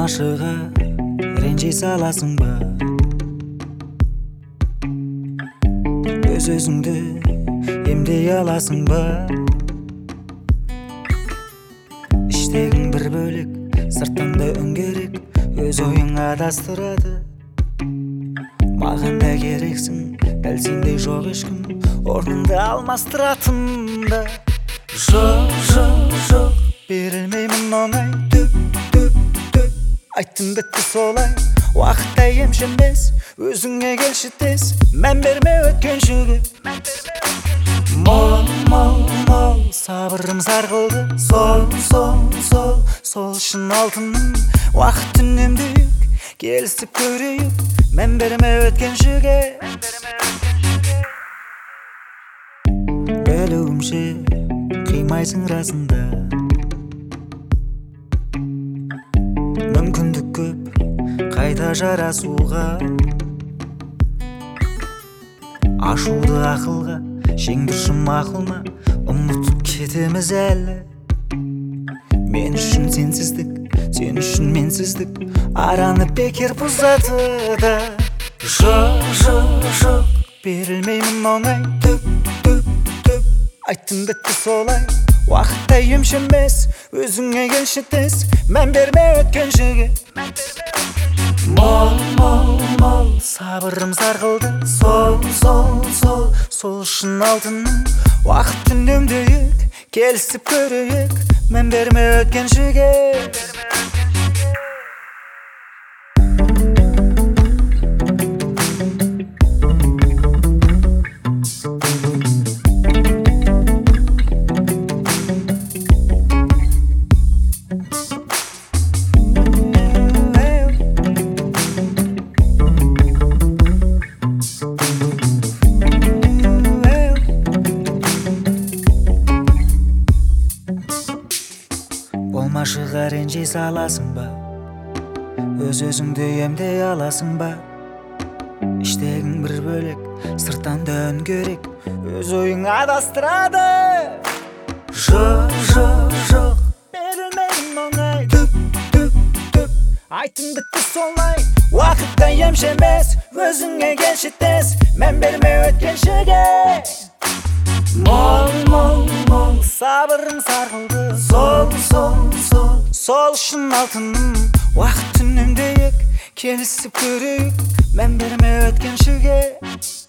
Болмашыға ренжи саласың ба? Өз-өзіңді емдей аласың ба? Іштегің бір бөлек, сыртыңда үңгерек, өз ойың адастырады. Маған да керексің, дәл сендей жоқ ешкім, орныңды алмастыратын да. Жоқ, берілмеймін оңай, түп айттым бітті солай. Уақытта емші емес, өзіңе келші тез, мән берме өткеншіге. Мол, сабырым сарқылды, сол үшін алтыным. Уақыт үнемдік, келісіп көрейік, мән берме өткеншіге. Білуімше қимайсың расында, мүмкіндік көп қайта жарасуға. Ашуды ақылға, жеңдіршім ақылма, ұмытып кетеміз әлі. Мен үшін сенсіздік, сен үшін менсіздік, араны бекер бұзады да. Жоқ, берілмеймін оңай, түп айттым бітті солай. Уақытта емші емес, өзіңе келші тез, мән берме өткеншіге. Мол, сабырым сарқылды, сол үшін алтыным. Уақыт үнемдейік, келісіп көрейік, мән берме өткеншіге. Болмашыға ренжи саласың ба? Өз-өзіңді емдей аласың ба? Іштегің бір бөлек, сырттан да үңгерек, өз ойың адастырады. Жоқ, берілмеймін оңай, түп айттым бітті солай. Уақытта емші емес, өзіңе келші тез, мән берме өткеншіге. Мол, сабырым сарқылды, сол үшін алтыным. Уақыт үнемдейік, келісіп көрейік, мән берме өткеншіге.